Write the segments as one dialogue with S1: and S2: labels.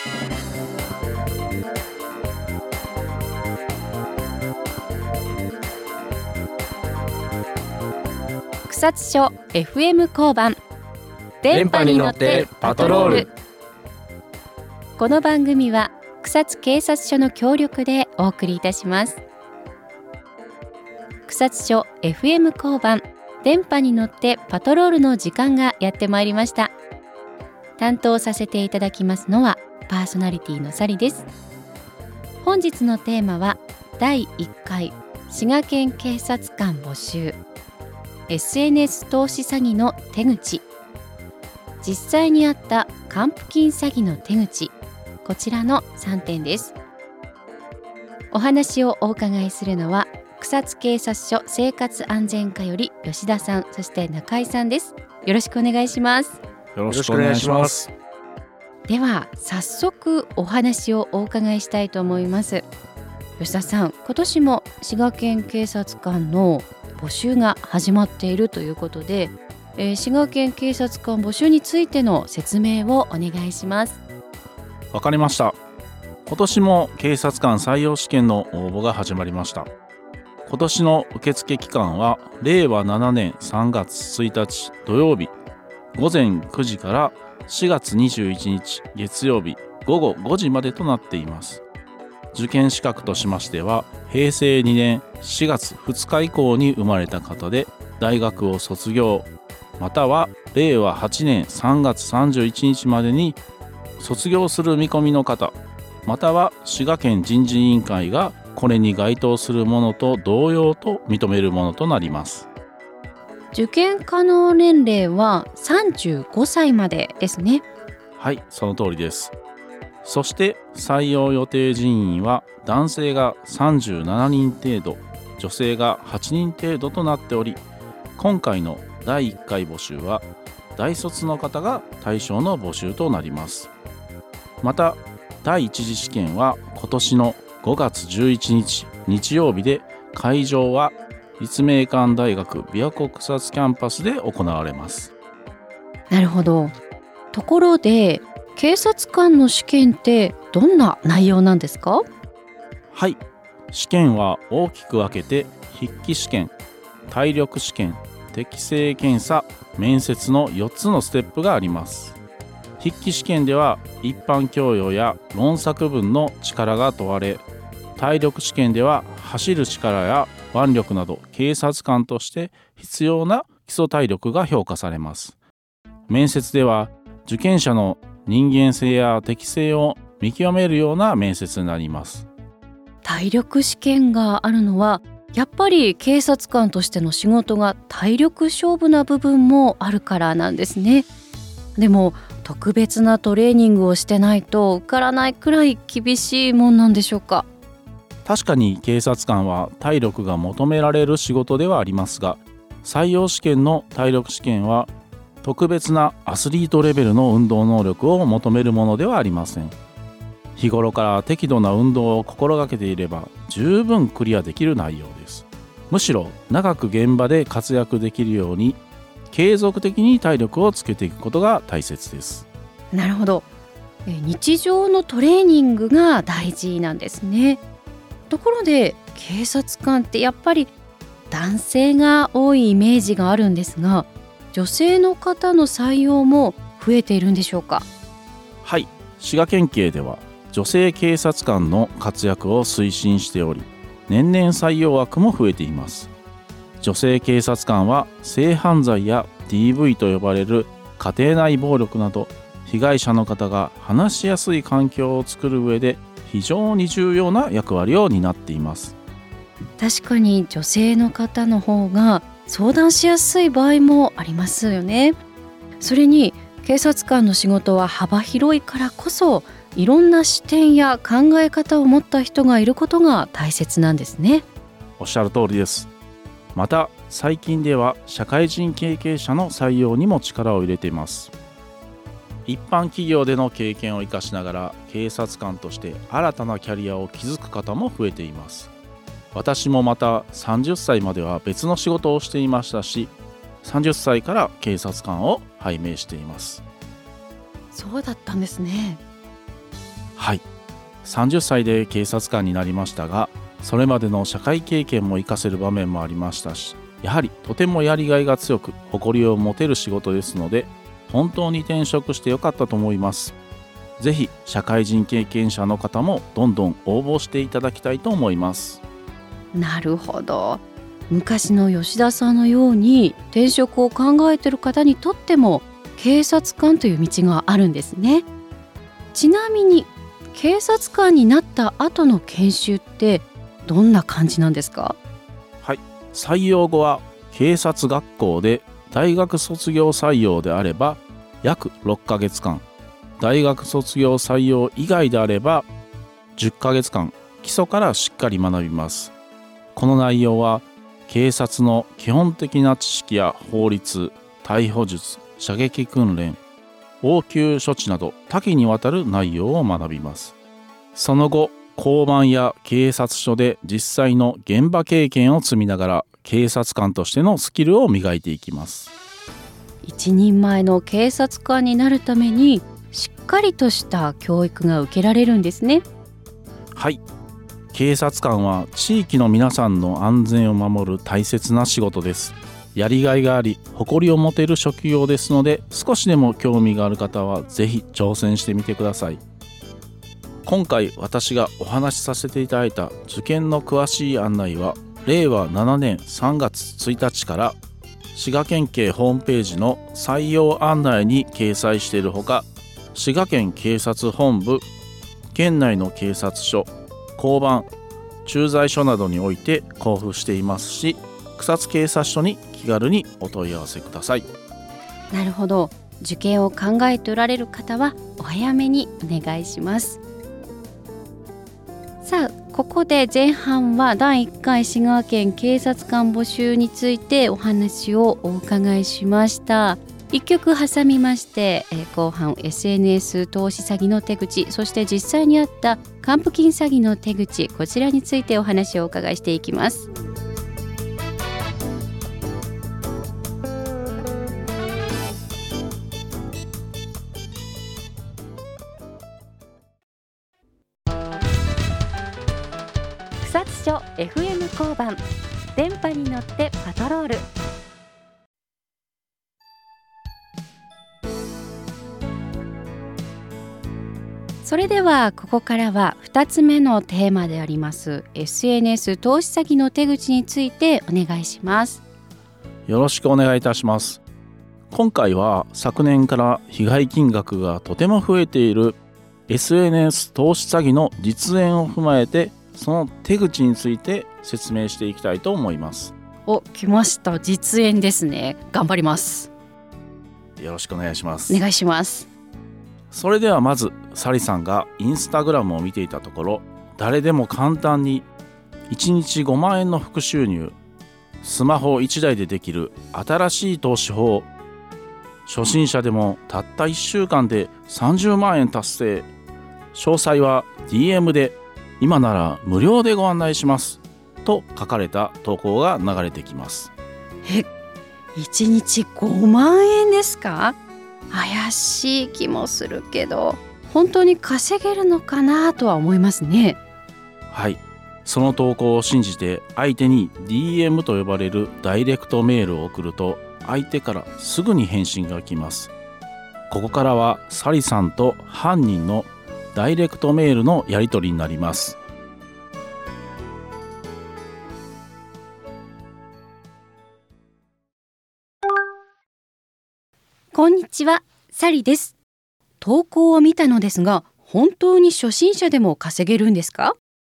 S1: 草津署 FM 交番、
S2: 電波に乗ってパトロール。
S1: この番組は草津警察署の協力でお送りいたします。草津署 FM 交番、電波に乗ってパトロールの時間がやってまいりました。担当させていただきますのはパーソナリティのサリです。本日のテーマは第1回滋賀県警察官募集、 SNS 投資詐欺の手口、実際にあった還付金詐欺の手口、こちらの3点です。お話をお伺いするのは草津警察署生活安全課より吉田さん、そして中井さんです。よろしくお願いします。
S2: よろしくお願いします。
S1: では早速お話をお伺いしたいと思います。吉田さん、今年も滋賀県警察官の募集が始まっているということで、滋賀県警察官募集についての説明をお願いします。
S3: わかりました。今年も警察官採用試験の応募が始まりました。今年の受付期間は令和7年3月1日土曜日午前9時から4月21日月曜日午後5時までとなっています。受験資格としましては、平成2年4月2日以降に生まれた方で大学を卒業、または令和8年3月31日までに卒業する見込みの方、または滋賀県人事委員会がこれに該当するものと同様と認めるものとなります。
S1: 受験可能年齢は35歳までですね。
S3: はい、その通りです。そして採用予定人員は男性が37人程度、女性が8人程度となっており、今回の第1回募集は大卒の方が対象の募集となります。また第一次試験は今年の5月11日日曜日で、会場は立命館大学琵琶湖草津キャンパスで行われます。
S1: なるほど。ところで警察官の試験ってどんな内容なんですか？
S3: はい、試験は大きく分けて筆記試験、体力試験、適性検査、面接の4つのステップがあります。筆記試験では一般教養や論作文の力が問われ、体力試験では走る力や腕力など警察官として必要な基礎体力が評価されます。面接では受験者の人間性や適性を見極めるような面接になります。
S1: 体力試験があるのはやっぱり警察官としての仕事が体力勝負な部分もあるからなんですね。でも特別なトレーニングをしてないと受からないくらい厳しいもんなんでしょうか？
S3: 確かに警察官は体力が求められる仕事ではありますが、採用試験の体力試験は特別なアスリートレベルの運動能力を求めるものではありません。日頃から適度な運動を心がけていれば十分クリアできる内容です。むしろ長く現場で活躍できるように継続的に体力をつけていくことが大切です。
S1: なるほど。日常のトレーニングが大事なんですね。ところで警察官ってやっぱり男性が多いイメージがあるんですが、女性の方の採用も増えているんでしょうか？
S3: はい、滋賀県警では女性警察官の活躍を推進しており、年々採用枠も増えています。女性警察官は性犯罪や DV と呼ばれる家庭内暴力など、被害者の方が話しやすい環境を作る上で非常に重要な役割を担っています。
S1: 確かに女性の方の方が相談しやすい場合もありますよね。それに警察官の仕事は幅広いからこそ、いろんな視点や考え方を持った人がいることが大切なんですね。
S3: おっしゃる通りです。また最近では社会人経験者の採用にも力を入れています。一般企業での経験を生かしながら警察官として新たなキャリアを築く方も増えています。私もまた30歳までは別の仕事をしていましたし、30歳から警察官を拝命しています。
S1: そうだったんですね。
S3: はい、30歳で警察官になりましたが、それまでの社会経験も活かせる場面もありましたし、やはりとてもやりがいが強く誇りを持てる仕事ですので、本当に転職してよかったと思います。ぜひ社会人経験者の方もどんどん応募していただきたいと思います。
S1: なるほど。昔の吉田さんのように転職を考えている方にとっても警察官という道があるんですね。ちなみに警察官になった後の研修ってどんな感じなんですか？
S3: はい、採用後は警察学校で大学卒業採用であれば約6ヶ月間、大学卒業採用以外であれば10ヶ月間、基礎からしっかり学びます。この内容は警察の基本的な知識や法律、逮捕術、射撃訓練、応急処置など多岐にわたる内容を学びます。その後、交番や警察署で実際の現場経験を積みながら警察官としてのスキルを磨いていきます。
S1: 一人前の警察官になるためにしっかりとした教育が受けられるんですね。
S3: はい、警察官は地域の皆さんの安全を守る大切な仕事です。やりがいがあり誇りを持てる職業ですので、少しでも興味がある方はぜひ挑戦してみてください。今回私がお話しさせていただいた受験の詳しい案内は令和7年3月1日から滋賀県警ホームページの採用案内に掲載しているほか、滋賀県警察本部、県内の警察署、交番、駐在所などにおいて交付していますし、草津警察署に気軽にお問い合わせください。
S1: なるほど。受験を考えておられる方はお早めにお願いします。さあ、ここで前半は第1回滋賀県警察官募集についてお話をお伺いしました。1曲挟みまして、後半 SNS 投資詐欺の手口、そして実際にあった還付金詐欺の手口、こちらについてお話をお伺いしていきます。草津署 FM 交番、電波に乗ってパトロール。それではここからは2つ目のテーマであります SNS 投資詐欺の手口についてお願いします。
S3: よろしくお願いいたします。今回は昨年から被害金額がとても増えている SNS 投資詐欺の実演を踏まえて、その手口について説明していきたいと思います。
S1: 来ました。実演ですね。頑張ります。
S3: よろしくお願いします。
S1: お願いします。
S3: それではまずサリさんがインスタグラムを見ていたところ、誰でも簡単に1日5万円の副収入、スマホ1台でできる新しい投資法、初心者でもたった1週間で30万円達成、詳細は DM で今なら無料でご案内しますと書かれた投稿が流れてきます。
S1: 1日5万円ですか？怪しい気もするけど、本当に稼げるのかなとは思いますね。
S3: はい、その投稿を信じて相手に DM と呼ばれるダイレクトメールを送ると、相手からすぐに返信が来ます。ここからはサリさんと犯人のダイレクトメールのやり取りになります。
S1: こんにちは、サリです。投稿を見たのですが、本当に初心者でも稼げるんですか？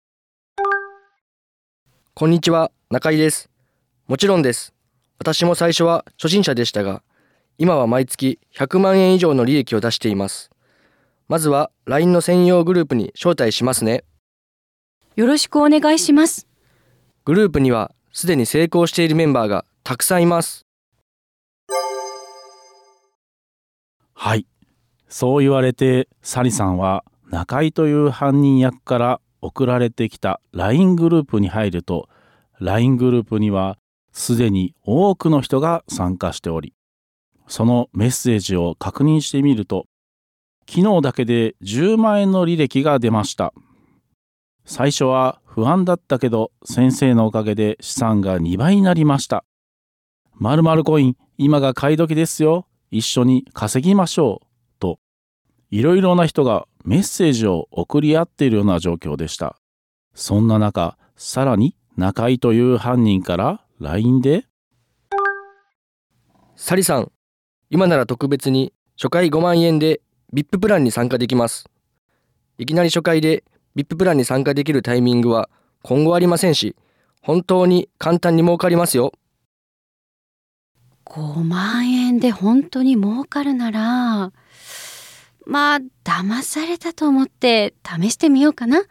S2: こんにちは、中井です。もちろんです。私も最初は初心者でしたが、今は毎月100万円以上の利益を出しています。まずは LINE の専用グループに招待しますね。
S1: よろしくお願いします。
S2: グループにはすでに成功しているメンバーがたくさんいます。
S3: はい、そう言われてサリさんは中井という犯人役から送られてきた LINE グループに入ると、 LINE グループにはすでに多くの人が参加しており、そのメッセージを確認してみると、 昨日だけで10万円の履歴が出ました。最初は不安だったけど、先生のおかげで資産が2倍になりました。〇〇コイン、今が買い時ですよ。一緒に稼ぎましょう。と、いろいろな人がメッセージを送り合っているような状況でした。そんな中、さらに中井という犯人から LINE で、
S2: サリさん、今なら特別に初回5万円で VIP プランに参加できます。いきなり初回で VIP プランに参加できるタイミングは今後ありませんし、本当に簡単に儲かりますよ。
S1: 5万円で本当に儲かるなら、まあ騙されたと思って試してみようかな。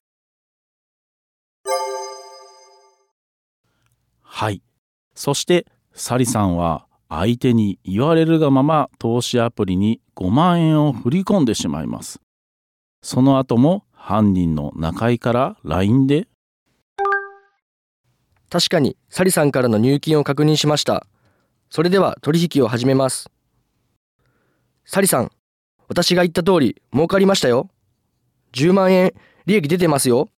S3: はい。そしてサリさんは相手に言われるがまま投資アプリに5万円を振り込んでしまいます。その後も犯人の中井から LINE で、
S2: 確かにサリさんからの入金を確認しました。それでは取引を始めます。サリさん、私が言った通り儲かりましたよ。10万円利益出てますよ。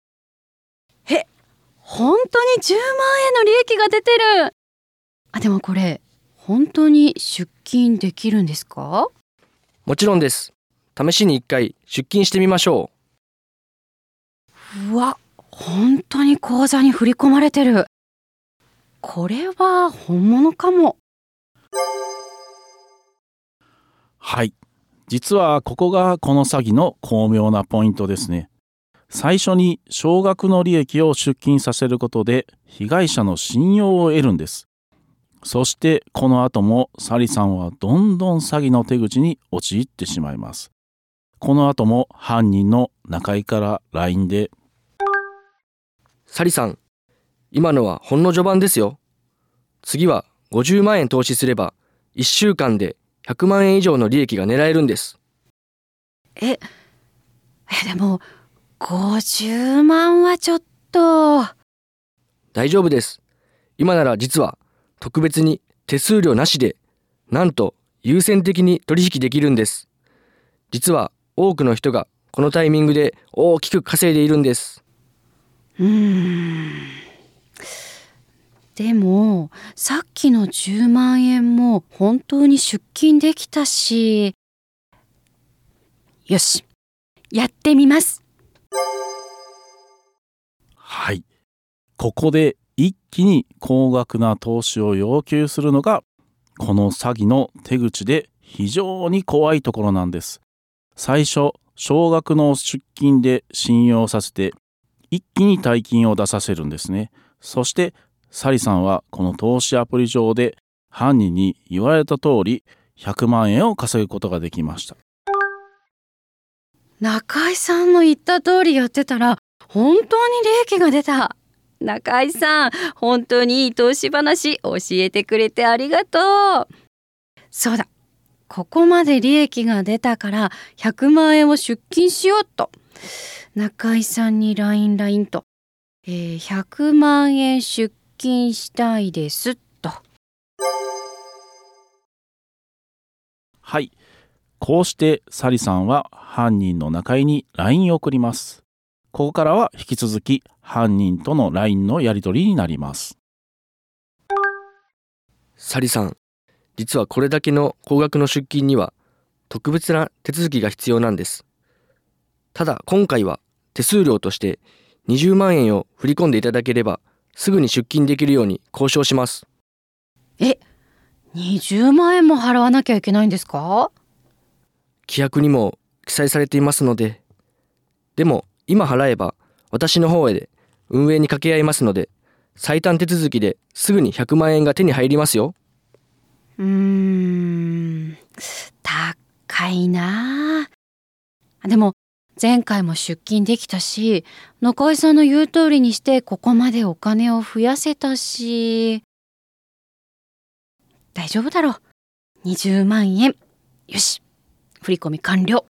S1: 本当に10万円の利益が出てる。でもこれ本当に出金できるんですか？
S2: もちろんです。試しに1回出金してみましょ
S1: う。うわ、本当に口座に振り込まれてる。これは本物かも。
S3: はい。実はここがこの詐欺の巧妙なポイントですね。最初に少額の利益を出金させることで被害者の信用を得るんです。そしてこの後もサリさんはどんどん詐欺の手口に陥ってしまいます。この後も犯人の中井から LINE で、
S2: サリさん、今のはほんの序盤ですよ。次は50万円投資すれば1週間で100万円以上の利益が狙えるんです。
S1: でも50万はちょっと。
S2: 大丈夫です。今なら実は特別に手数料なしで、なんと優先的に取引できるんです。実は多くの人がこのタイミングで大きく稼いでいるんです。
S1: でもさっきの10万円も本当に出金できたし、よし、やってみます。
S3: はい。ここで一気に高額な投資を要求するのがこの詐欺の手口で非常に怖いところなんです。最初、少額の出金で信用させて一気に大金を出させるんですね。そしてサリさんはこの投資アプリ上で犯人に言われた通り100万円を稼ぐことができました。
S1: 中井さんの言った通りやってたら本当に利益が出た。中井さん、本当にいい投資話教えてくれてありがとう。そうだ、ここまで利益が出たから100万円を出金しようと。中井さんに LINE と、100万円出金したいですと。
S3: はい。こうしてサリさんは犯人の中井に LINE を送ります。ここからは引き続き犯人との LINE のやり取りになります。
S2: サリさん、実はこれだけの高額の出金には特別な手続きが必要なんです。ただ今回は手数料として20万円を振り込んでいただければすぐに出金できるように交渉します。
S1: 20万円も払わなきゃいけないんですか？
S2: 規約にも記載されていますので。でも今払えば私の方へで運営に掛け合いますので、最短手続きですぐに100万円が手に入りますよ。
S1: 高いな。でも前回も出金できたし、中井さんの言う通りにしてここまでお金を増やせたし、大丈夫だろう。20万円。よし、振り込み完了。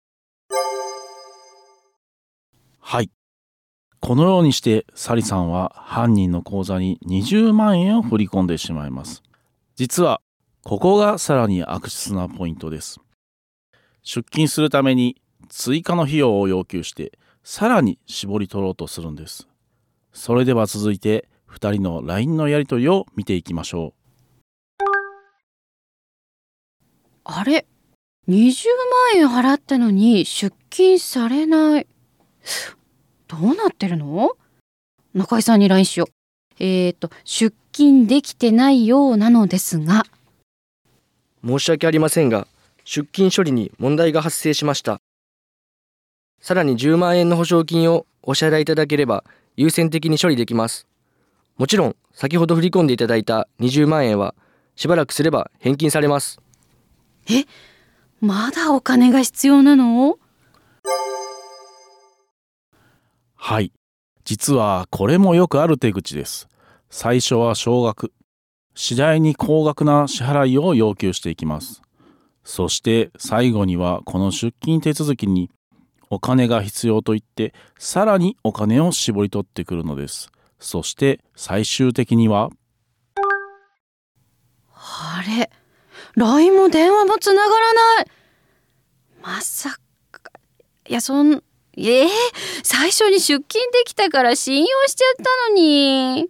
S3: はい。このようにしてサリさんは犯人の口座に20万円を振り込んでしまいます。実はここがさらに悪質なポイントです。 出金するために追加の費用を要求してさらに絞り取ろうとするんです。それでは続いて2人の LINE のやり取りを見ていきましょう。
S1: あれ、20万円払ったのに出金されない。どうなってるの？中井さんに LINE しよう。出金できてないようなのですが。
S2: 申し訳ありませんが、出金処理に問題が発生しました。さらに10万円の保証金をお支払いいただければ優先的に処理できます。もちろん先ほど振り込んでいただいた20万円はしばらくすれば返金されます。
S1: まだお金が必要なの？
S3: はい、実はこれもよくある手口です。最初は少額、次第に高額な支払いを要求していきます。そして最後にはこの出金手続きにお金が必要と言ってさらにお金を絞り取ってくるのです。そして最終的には
S1: あれ、LINE も電話もつながらない。まさか、最初に出金できたから信用しちゃったのに。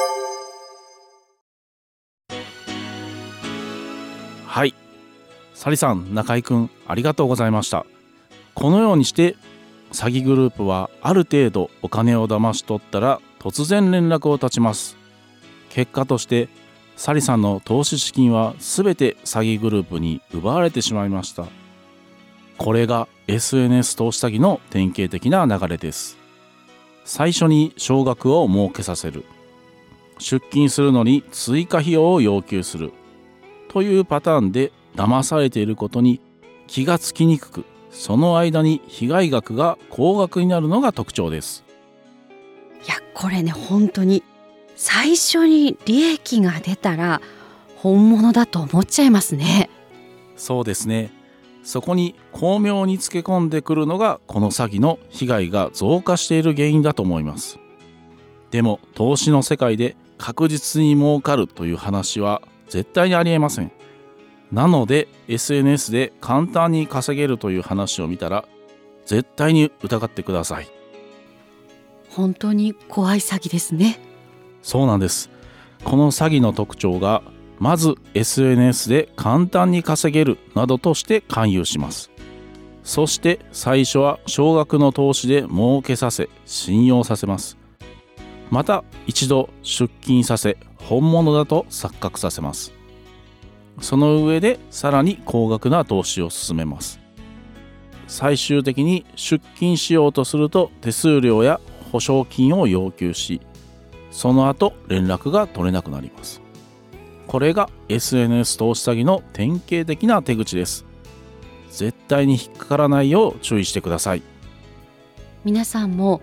S3: はい、サリさん、中井くん、ありがとうございました。このようにして詐欺グループはある程度お金を騙し取ったら突然連絡を絶ちます。結果としてサリさんの投資資金はすべて詐欺グループに奪われてしまいました。これが SNS 投資詐欺の典型的な流れです。最初に少額を儲けさせる、出金するのに追加費用を要求するというパターンで騙されていることに気がつきにくく、その間に被害額が高額になるのが特徴です。
S1: これね、本当に最初に利益が出たら本物だと思っちゃいますね。
S3: そうですね。そこに巧妙につけ込んでくるのがこの詐欺の被害が増加している原因だと思います。でも投資の世界で確実に儲かるという話は絶対にありえません。なので SNS で簡単に稼げるという話を見たら絶対に疑ってください。
S1: 本当に怖い詐欺ですね。
S3: そうなんです。この詐欺の特徴がまず SNS で簡単に稼げるなどとして勧誘します。そして最初は少額の投資で儲けさせ信用させます。また一度出金させ本物だと錯覚させます。その上でさらに高額な投資を進めます。最終的に出金しようとすると手数料や保証金を要求し、その後連絡が取れなくなります。これが SNS 投資詐欺の典型的な手口です。絶対に引っかからないよう注意してください。
S1: 皆さんも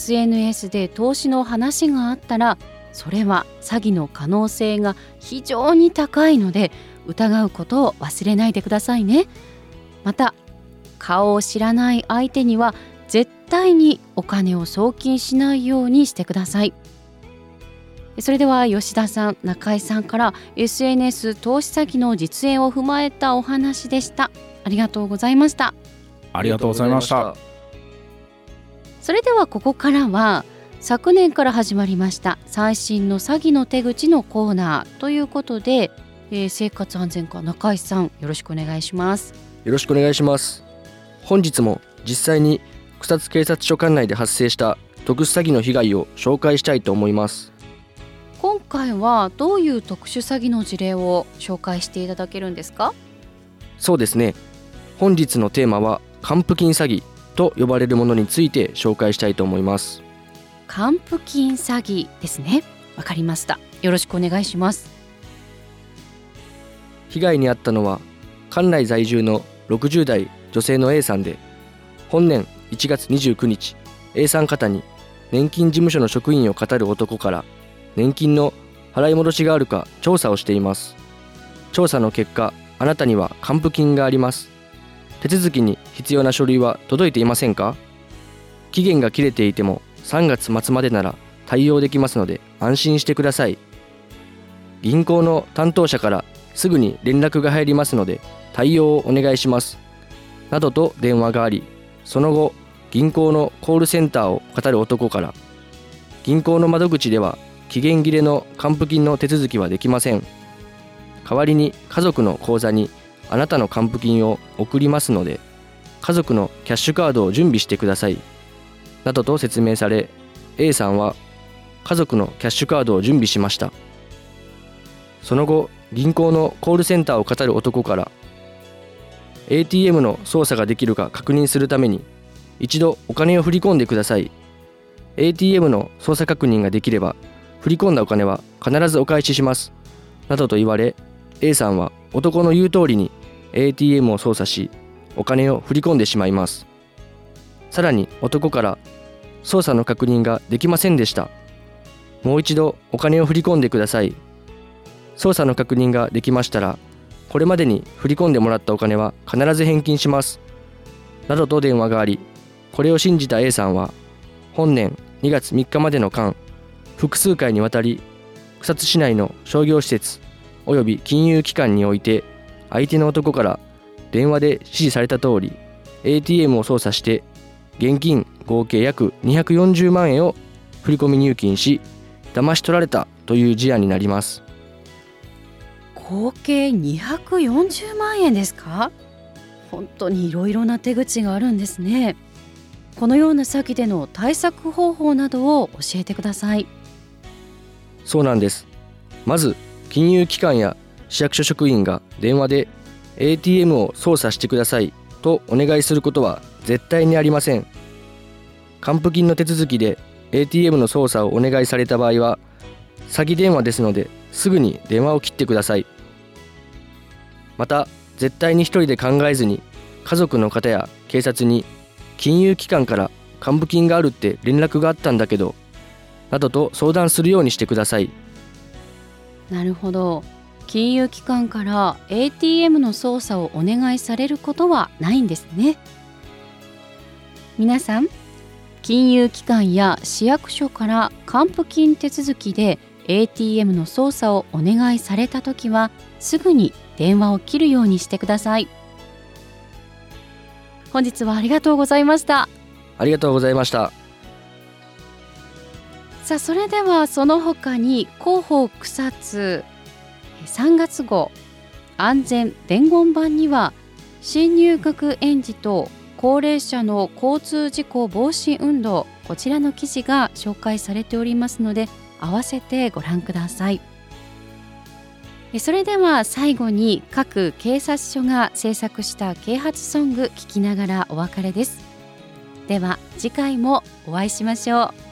S1: SNS で投資の話があったら、それは詐欺の可能性が非常に高いので疑うことを忘れないでくださいね。また顔を知らない相手には絶対にお金を送金しないようにしてください。それでは吉田さん、中井さんから SNS 投資先の実演を踏まえたお話でした。ありがとうございました。
S3: ありがとうございました。
S1: それではここからは昨年から始まりました最新の詐欺の手口のコーナーということで、生活安全課中井さん、よろしくお願いします。
S2: よろしくお願いします。本日も実際に草津警察署管内で発生した特殊詐欺の被害を紹介したいと思います。
S1: 今回はどういう特殊詐欺の事例を紹介していただけるんですか？
S2: そうですね。本日のテーマは還付金詐欺と呼ばれるものについて紹介したいと思います。
S1: 還付金詐欺ですね。わかりました。よろしくお願いします。
S2: 被害に遭ったのは管内在住の60代女性の A さんで、本年1月29日 A さん方に年金事務所の職員を語る男から年金の払い戻しがあるか調査をしています。調査の結果、あなたには還付金があります。手続きに必要な書類は届いていませんか？期限が切れていても3月末までなら対応できますので安心してください。銀行の担当者からすぐに連絡が入りますので対応をお願いします。 などと電話があり、その後銀行のコールセンターを語る男から、銀行の窓口では期限切れの還付金の手続きはできません。代わりに家族の口座にあなたの還付金を送りますので、家族のキャッシュカードを準備してくださいなどと説明され、 A さんは家族のキャッシュカードを準備しました。その後銀行のコールセンターを語る男から、 ATM の操作ができるか確認するために一度お金を振り込んでください。 ATM の操作確認ができれば振り込んだお金は必ずお返ししますなどと言われ、 A さんは男の言う通りに ATM を操作し、お金を振り込んでしまいます。さらに男から、操作の確認ができませんでした。もう一度お金を振り込んでください。操作の確認ができましたら、これまでに振り込んでもらったお金は必ず返金しますなどと電話があり、これを信じた A さんは本年2月3日までの間、複数回にわたり草津市内の商業施設および金融機関において、相手の男から電話で指示された通り ATM を操作して現金合計約240万円を振込入金し、騙し取られたという事案になります。
S1: 合計240万円ですか？本当にいろいろな手口があるんですね。このような詐欺での対策方法などを教えてください。
S2: そうなんです。まず金融機関や市役所職員が電話で ATM を操作してくださいとお願いすることは絶対にありません。還付金の手続きで ATM の操作をお願いされた場合は詐欺電話ですので、すぐに電話を切ってください。また絶対に一人で考えずに、家族の方や警察に金融機関から還付金があるって連絡があったんだけどなどと相談するようにしてください。
S1: なるほど。金融機関から ATM の操作をお願いされることはないんですね。皆さん、金融機関や市役所から還付金手続きで ATM の操作をお願いされたときは、すぐに電話を切るようにしてください。本日はありがとうございました。
S2: ありがとうございました。
S1: さあ、それではその他に広報草津3月号安全伝言版には、新入学園児と高齢者の交通事故防止運動、こちらの記事が紹介されておりますので、合わせてご覧ください。それでは最後に各警察署が制作した啓発ソング聴きながらお別れです。では次回もお会いしましょう。